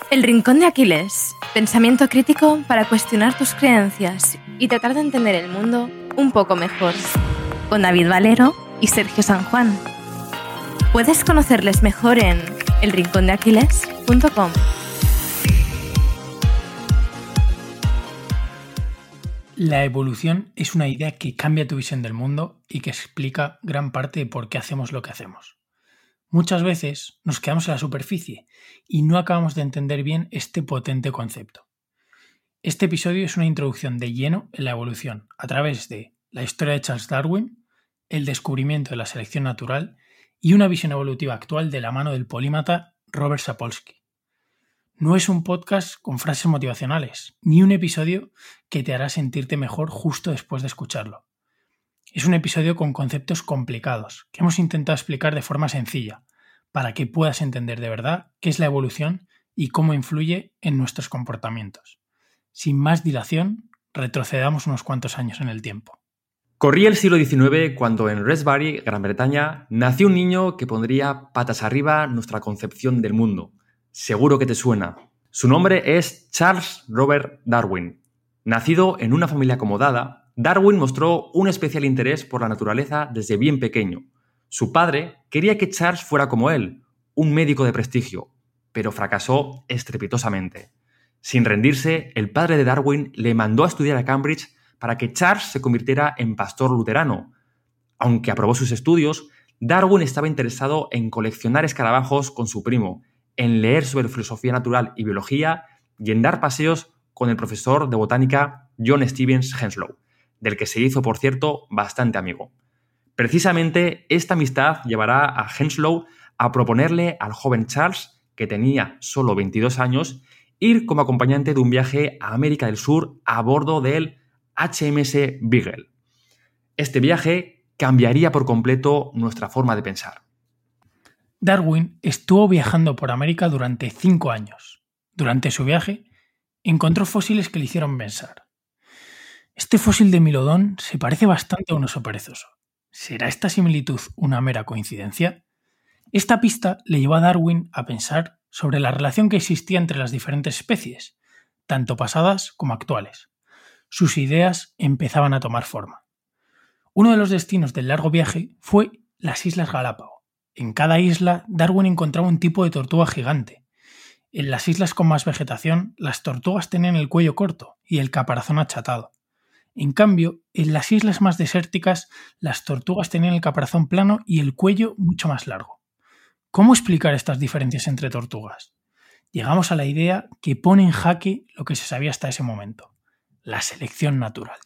El Rincón de Aquiles. Pensamiento crítico para cuestionar tus creencias y tratar de entender el mundo un poco mejor. Con David Valero y Sergio San Juan. Puedes conocerles mejor en elrincondeaquiles.com. La evolución es una idea que cambia tu visión del mundo y que explica gran parte de por qué hacemos lo que hacemos. Muchas veces nos quedamos en la superficie y no acabamos de entender bien este potente concepto. Este episodio es una introducción de lleno en la evolución a través de la historia de Charles Darwin, el descubrimiento de la selección natural y una visión evolutiva actual de la mano del polímata Robert Sapolsky. No es un podcast con frases motivacionales, ni un episodio que te hará sentirte mejor justo después de escucharlo. Es un episodio con conceptos complicados que hemos intentado explicar de forma sencilla para que puedas entender de verdad qué es la evolución y cómo influye en nuestros comportamientos. Sin más dilación, retrocedamos unos cuantos años en el tiempo. Corría el siglo XIX cuando en Shrewsbury, Gran Bretaña, nació un niño que pondría patas arriba nuestra concepción del mundo. Seguro que te suena. Su nombre es Charles Robert Darwin. Nacido en una familia acomodada, Darwin mostró un especial interés por la naturaleza desde bien pequeño. Su padre quería que Charles fuera como él, un médico de prestigio, pero fracasó estrepitosamente. Sin rendirse, el padre de Darwin le mandó a estudiar a Cambridge para que Charles se convirtiera en pastor luterano. Aunque aprobó sus estudios, Darwin estaba interesado en coleccionar escarabajos con su primo, en leer sobre filosofía natural y biología y en dar paseos con el profesor de botánica John Stevens Henslow, del que se hizo, por cierto, bastante amigo. Precisamente esta amistad llevará a Henslow a proponerle al joven Charles, que tenía solo 22 años, ir como acompañante de un viaje a América del Sur a bordo del HMS Beagle. Este viaje cambiaría por completo nuestra forma de pensar. Darwin estuvo viajando por América durante 5 años. Durante su viaje, encontró fósiles que le hicieron pensar. Este fósil de Milodón se parece bastante a un oso perezoso. ¿Será esta similitud una mera coincidencia? Esta pista le llevó a Darwin a pensar sobre la relación que existía entre las diferentes especies, tanto pasadas como actuales. Sus ideas empezaban a tomar forma. Uno de los destinos del largo viaje fue las Islas Galápagos. En cada isla, Darwin encontraba un tipo de tortuga gigante. En las islas con más vegetación, las tortugas tenían el cuello corto y el caparazón achatado. En cambio, en las islas más desérticas, las tortugas tenían el caparazón plano y el cuello mucho más largo. ¿Cómo explicar estas diferencias entre tortugas? Llegamos a la idea que pone en jaque lo que se sabía hasta ese momento: la selección natural.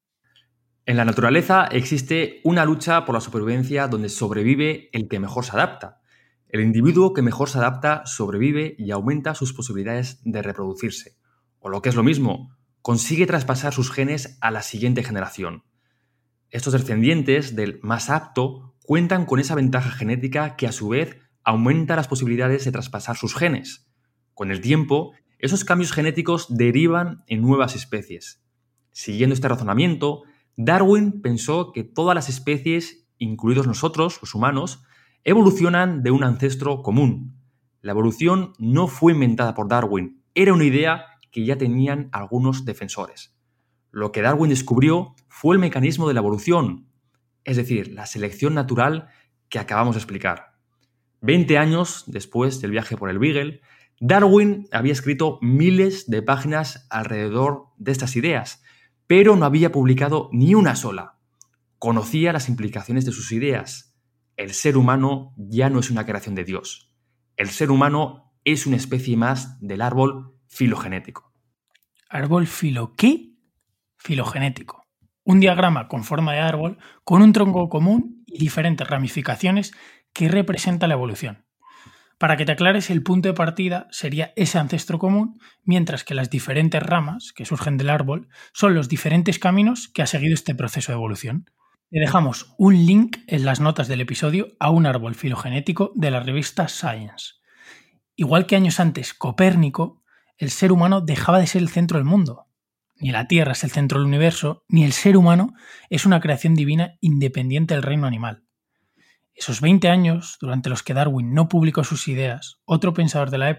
En la naturaleza existe una lucha por la supervivencia donde sobrevive el que mejor se adapta. El individuo que mejor se adapta sobrevive y aumenta sus posibilidades de reproducirse. O lo que es lo mismo, consigue traspasar sus genes a la siguiente generación. Estos descendientes del más apto cuentan con esa ventaja genética que a su vez aumenta las posibilidades de traspasar sus genes. Con el tiempo, esos cambios genéticos derivan en nuevas especies. Siguiendo este razonamiento, Darwin pensó que todas las especies, incluidos nosotros, los humanos, evolucionan de un ancestro común. La evolución no fue inventada por Darwin, era una idea que ya tenían algunos defensores. Lo que Darwin descubrió fue el mecanismo de la evolución, es decir, la selección natural que acabamos de explicar. 20 años después del viaje por el Beagle, Darwin había escrito miles de páginas alrededor de estas ideas, pero no había publicado ni una sola. Conocía las implicaciones de sus ideas. El ser humano ya no es una creación de Dios. El ser humano es una especie más del árbol filogenético. ¿Árbol qué? Filogenético. Un diagrama con forma de árbol, con un tronco común y diferentes ramificaciones que representa la evolución. Para que te aclares, el punto de partida sería ese ancestro común, mientras que las diferentes ramas que surgen del árbol son los diferentes caminos que ha seguido este proceso de evolución. Te dejamos un link en las notas del episodio a un árbol filogenético de la revista Science. Igual que años antes Copérnico, el ser humano dejaba de ser el centro del mundo. Ni la Tierra es el centro del universo, ni el ser humano es una creación divina independiente del reino animal. Esos 20 años, durante los que Darwin no publicó sus ideas, otro pensador de la época,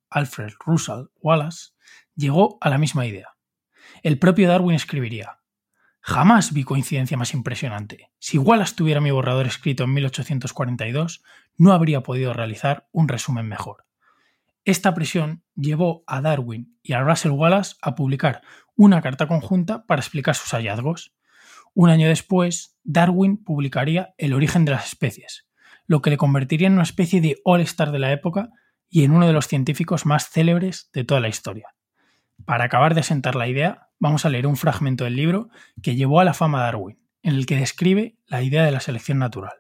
Alfred Russel Wallace, llegó a la misma idea. El propio Darwin escribiría: «Jamás vi coincidencia más impresionante. Si Wallace tuviera mi borrador escrito en 1842, no habría podido realizar un resumen mejor». Esta presión llevó a Darwin y a Russel Wallace a publicar una carta conjunta para explicar sus hallazgos. Un año después, Darwin publicaría El origen de las especies, lo que le convertiría en una especie de all-star de la época y en uno de los científicos más célebres de toda la historia. Para acabar de asentar la idea, vamos a leer un fragmento del libro que llevó a la fama a Darwin, en el que describe la idea de la selección natural.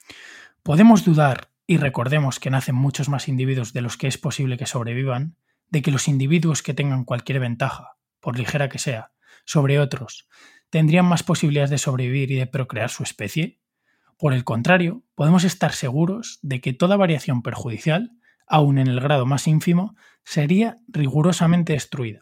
Podemos dudar, y recordemos que nacen muchos más individuos de los que es posible que sobrevivan, de que los individuos que tengan cualquier ventaja, por ligera que sea, sobre otros, tendrían más posibilidades de sobrevivir y de procrear su especie. Por el contrario, podemos estar seguros de que toda variación perjudicial, aun en el grado más ínfimo, sería rigurosamente destruida.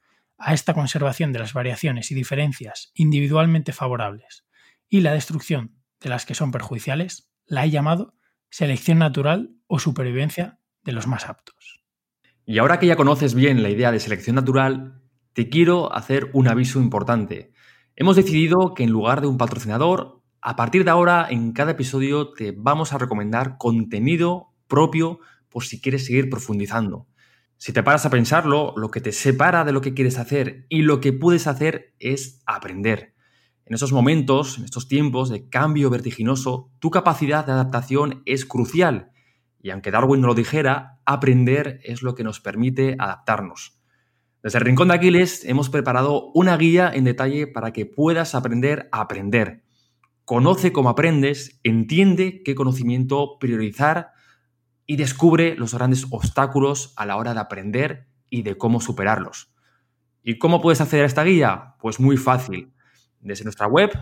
A esta conservación de las variaciones y diferencias individualmente favorables y la destrucción de las que son perjudiciales, la he llamado selección natural o supervivencia de los más aptos. Y ahora que ya conoces bien la idea de selección natural, te quiero hacer un aviso importante. Hemos decidido que en lugar de un patrocinador, a partir de ahora en cada episodio te vamos a recomendar contenido propio por si quieres seguir profundizando. Si te paras a pensarlo, lo que te separa de lo que quieres hacer y lo que puedes hacer es aprender. En esos momentos, en estos tiempos de cambio vertiginoso, tu capacidad de adaptación es crucial. Y aunque Darwin no lo dijera, aprender es lo que nos permite adaptarnos. Desde el Rincón de Aquiles hemos preparado una guía en detalle para que puedas aprender a aprender. Conoce cómo aprendes, entiende qué conocimiento priorizar y descubre los grandes obstáculos a la hora de aprender y de cómo superarlos. ¿Y cómo puedes acceder a esta guía? Pues muy fácil. Desde nuestra web,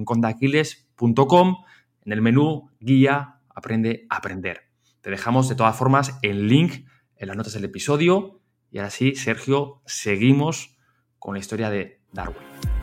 elrincondeaquiles.com, en el menú Guía Aprende a Aprender. Te dejamos de todas formas el link en las notas del episodio. Y ahora sí, Sergio, seguimos con la historia de Darwin.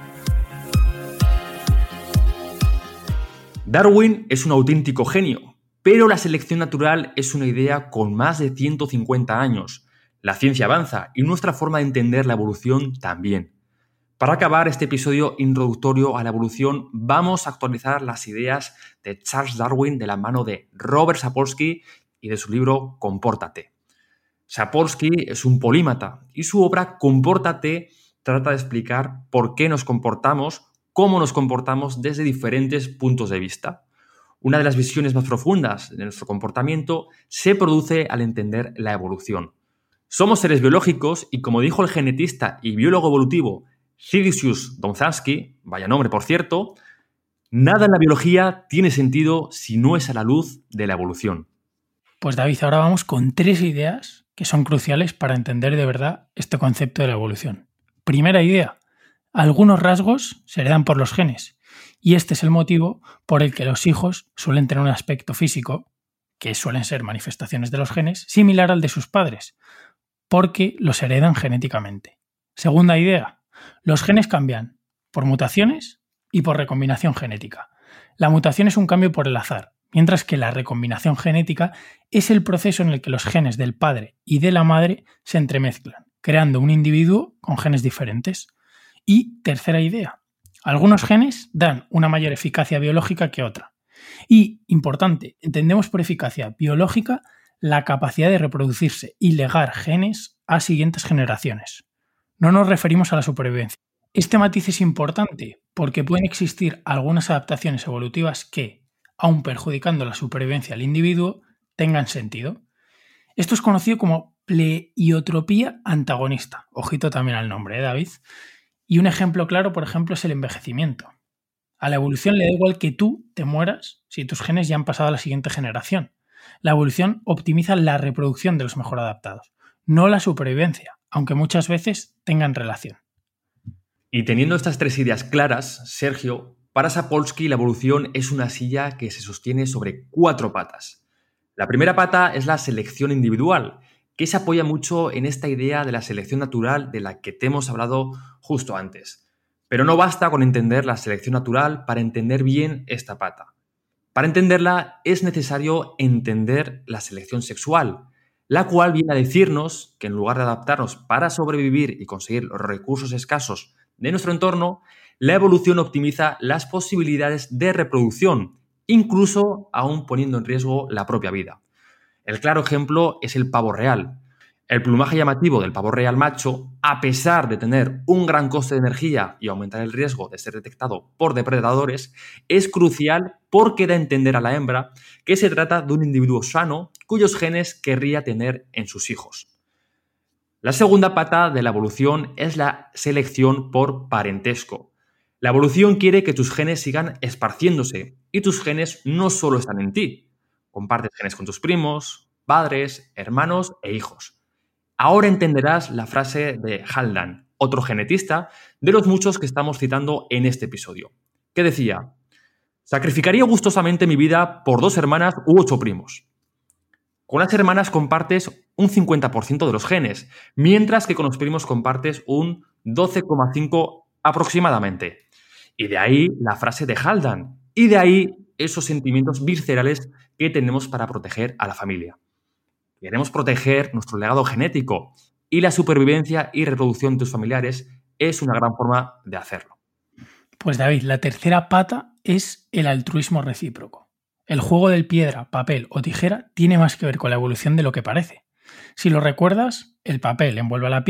Darwin es un auténtico genio, pero la selección natural es una idea con más de 150 años. La ciencia avanza y nuestra forma de entender la evolución también. Para acabar este episodio introductorio a la evolución, vamos a actualizar las ideas de Charles Darwin de la mano de Robert Sapolsky y de su libro Compórtate. Sapolsky es un polímata y su obra Compórtate trata de explicar por qué nos comportamos, cómo nos comportamos desde diferentes puntos de vista. Una de las visiones más profundas de nuestro comportamiento se produce al entender la evolución. Somos seres biológicos y, como dijo el genetista y biólogo evolutivo Zygmunt Domzalski, vaya nombre por cierto, nada en la biología tiene sentido si no es a la luz de la evolución. Pues David, ahora vamos con 3 ideas que son cruciales para entender de verdad este concepto de la evolución. Primera idea: algunos rasgos se heredan por los genes y este es el motivo por el que los hijos suelen tener un aspecto físico, que suelen ser manifestaciones de los genes, similar al de sus padres, porque los heredan genéticamente. Segunda idea: los genes cambian por mutaciones y por recombinación genética. La mutación es un cambio por el azar, mientras que la recombinación genética es el proceso en el que los genes del padre y de la madre se entremezclan, creando un individuo con genes diferentes. Y tercera idea: algunos genes dan una mayor eficacia biológica que otra. Y, importante, entendemos por eficacia biológica la capacidad de reproducirse y legar genes a siguientes generaciones. No nos referimos a la supervivencia. Este matiz es importante porque pueden existir algunas adaptaciones evolutivas que, aun perjudicando la supervivencia del individuo, tengan sentido. Esto es conocido como pleiotropía antagonista. Ojito también al nombre, David? Y un ejemplo claro, por ejemplo, es el envejecimiento. A la evolución le da igual que tú te mueras si tus genes ya han pasado a la siguiente generación. La evolución optimiza la reproducción de los mejor adaptados, no la supervivencia, aunque muchas veces tengan relación. Y teniendo estas 3 ideas claras, Sergio, para Sapolsky la evolución es una silla que se sostiene sobre 4 patas. La primera pata es la selección individual, que se apoya mucho en esta idea de la selección natural de la que te hemos hablado justo antes. Pero no basta con entender la selección natural para entender bien esta pata. Para entenderla es necesario entender la selección sexual. la cual viene a decirnos que en lugar de adaptarnos para sobrevivir y conseguir los recursos escasos de nuestro entorno, la evolución optimiza las posibilidades de reproducción, incluso aún poniendo en riesgo la propia vida. El claro ejemplo es el pavo real. El plumaje llamativo del pavo real macho, a pesar de tener un gran coste de energía y aumentar el riesgo de ser detectado por depredadores, es crucial porque da a entender a la hembra que se trata de un individuo sano cuyos genes querría tener en sus hijos. La segunda pata de la evolución es la selección por parentesco. La evolución quiere que tus genes sigan esparciéndose y tus genes no solo están en ti. Compartes genes con tus primos, padres, hermanos e hijos. Ahora entenderás la frase de Haldane, otro genetista de los muchos que estamos citando en este episodio, que decía: sacrificaría gustosamente mi vida por 2 hermanas u 8 primos. Con las hermanas compartes un 50% de los genes, mientras que con los primos compartes un 12,5% aproximadamente. Y de ahí la frase de Haldane, y de ahí esos sentimientos viscerales que tenemos para proteger a la familia. Queremos proteger nuestro legado genético y la supervivencia y reproducción de tus familiares es una gran forma de hacerlo. Pues David, la tercera pata es el altruismo recíproco. El juego del piedra, papel o tijera tiene más que ver con la evolución de lo que parece. Si lo recuerdas, el papel envuelve a la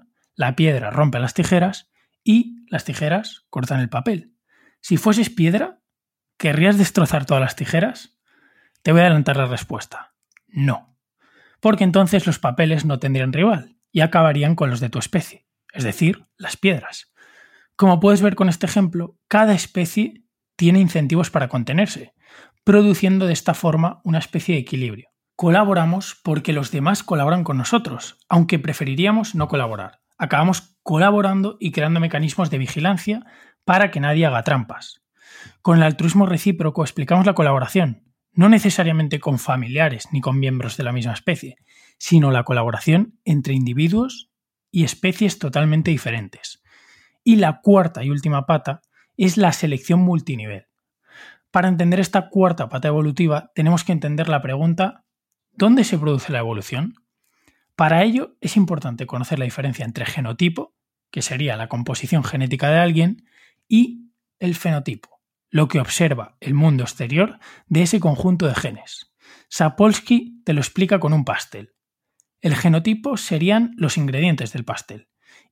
piedra rompe a las tijeras y las tijeras cortan el papel. Si fueses piedra, ¿querrías destrozar todas las tijeras? Te voy a adelantar la respuesta. No. Porque entonces los papeles no tendrían rival y acabarían con los de tu especie, es decir, las piedras. Como puedes ver con este ejemplo, cada especie tiene incentivos para contenerse, produciendo de esta forma una especie de equilibrio. Colaboramos porque los demás colaboran con nosotros, aunque preferiríamos no colaborar. Acabamos colaborando y creando mecanismos de vigilancia para que nadie haga trampas. Con el altruismo recíproco explicamos la colaboración, no necesariamente con familiares ni con miembros de la misma especie, sino la colaboración entre individuos y especies totalmente diferentes. Y la cuarta y última pata es la selección multinivel. Para entender esta cuarta pata evolutiva tenemos que entender la pregunta: ¿dónde se produce la evolución? Para ello es importante conocer la diferencia entre genotipo, que sería la composición genética de alguien, y el fenotipo, lo que observa el mundo exterior de ese conjunto de genes. Sapolsky te lo explica con un pastel. El genotipo serían los ingredientes del pastel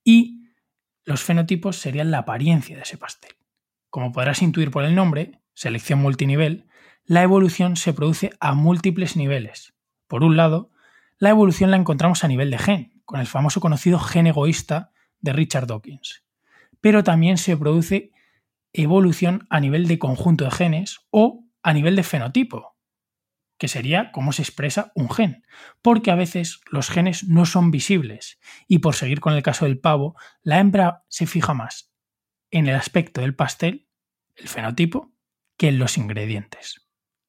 y los fenotipos serían la apariencia de ese pastel. Como podrás intuir por el nombre, selección multinivel, la evolución se produce a múltiples niveles. Por un lado, la evolución la encontramos a nivel de gen, con el famoso conocido gen egoísta de Richard Dawkins. Pero también se produce evolución a nivel de conjunto de genes o a nivel de fenotipo, que sería cómo se expresa un gen, porque a veces los genes no son visibles y, por seguir con el caso del pavo, la hembra se fija más en el aspecto del pastel, el fenotipo, que en los ingredientes.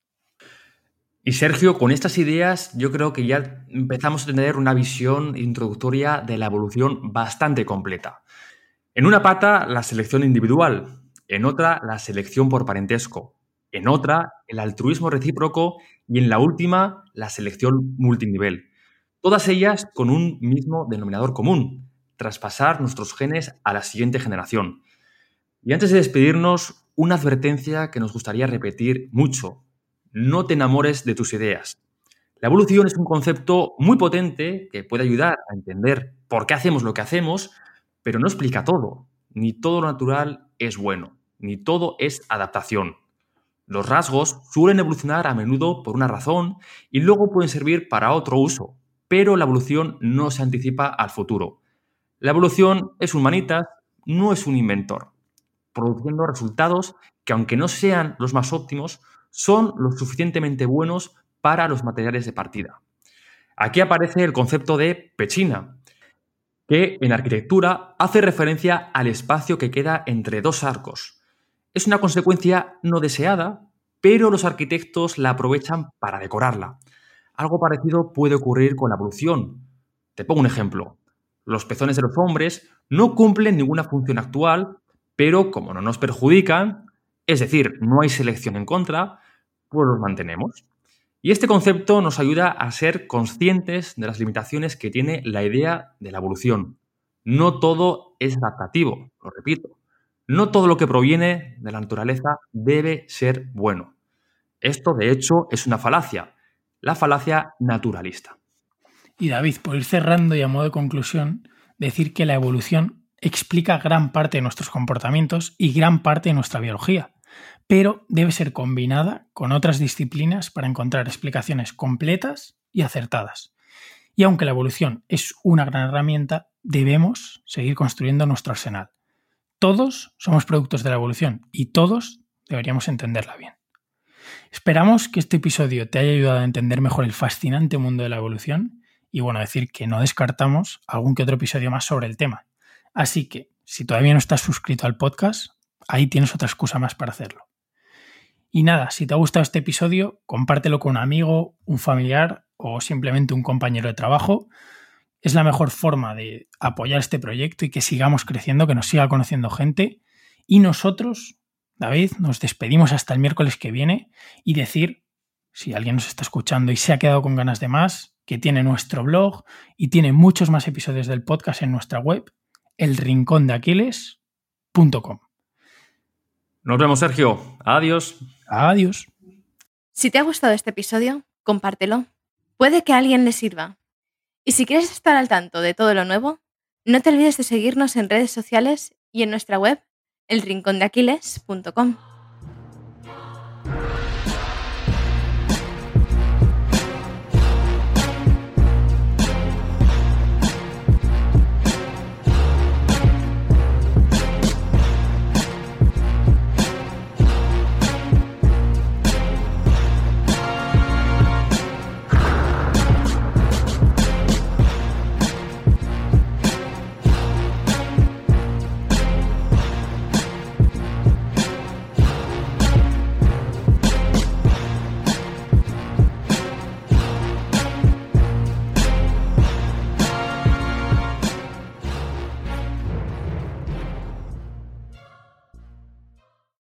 Y Sergio, con estas ideas yo creo que ya empezamos a tener una visión introductoria de la evolución bastante completa. En una pata, la selección individual. En otra, la selección por parentesco, en otra, el altruismo recíproco y en la última, la selección multinivel. Todas ellas con un mismo denominador común: traspasar nuestros genes a la siguiente generación. Y antes de despedirnos, una advertencia que nos gustaría repetir mucho: no te enamores de tus ideas. La evolución es un concepto muy potente que puede ayudar a entender por qué hacemos lo que hacemos, pero no explica todo. Ni todo lo natural es bueno, ni todo es adaptación. Los rasgos suelen evolucionar a menudo por una razón y luego pueden servir para otro uso, pero la evolución no se anticipa al futuro. La evolución es humanitas, no es un inventor, produciendo resultados que, aunque no sean los más óptimos, son lo suficientemente buenos para los materiales de partida. Aquí aparece el concepto de pechina, que en arquitectura hace referencia al espacio que queda entre dos arcos. Es una consecuencia no deseada, pero los arquitectos la aprovechan para decorarla. Algo parecido puede ocurrir con la evolución. Te pongo un ejemplo. Los pezones de los hombres no cumplen ninguna función actual, pero como no nos perjudican, es decir, no hay selección en contra, pues los mantenemos. Y este concepto nos ayuda a ser conscientes de las limitaciones que tiene la idea de la evolución. No todo es adaptativo, lo repito. No todo lo que proviene de la naturaleza debe ser bueno. Esto, de hecho, es una falacia, la falacia naturalista. Y David, por ir cerrando y a modo de conclusión, decir que la evolución explica gran parte de nuestros comportamientos y gran parte de nuestra biología, pero debe ser combinada con otras disciplinas para encontrar explicaciones completas y acertadas. Y aunque la evolución es una gran herramienta, debemos seguir construyendo nuestro arsenal. Todos somos productos de la evolución y todos deberíamos entenderla bien. Esperamos que este episodio te haya ayudado a entender mejor el fascinante mundo de la evolución y decir que no descartamos algún que otro episodio más sobre el tema. Así que, si todavía no estás suscrito al podcast, ahí tienes otra excusa más para hacerlo. Y nada, si te ha gustado este episodio, compártelo con un amigo, un familiar o simplemente un compañero de trabajo. Es la mejor forma de apoyar este proyecto y que sigamos creciendo, que nos siga conociendo gente. Y nosotros, David, nos despedimos hasta el miércoles que viene y decir, si alguien nos está escuchando y se ha quedado con ganas de más, que tiene nuestro blog y tiene muchos más episodios del podcast en nuestra web, elrincondeaquiles.com. Nos vemos, Sergio. Adiós. Adiós. Si te ha gustado este episodio, compártelo. Puede que a alguien le sirva. Y si quieres estar al tanto de todo lo nuevo, no te olvides de seguirnos en redes sociales y en nuestra web, elrincondeaquiles.com.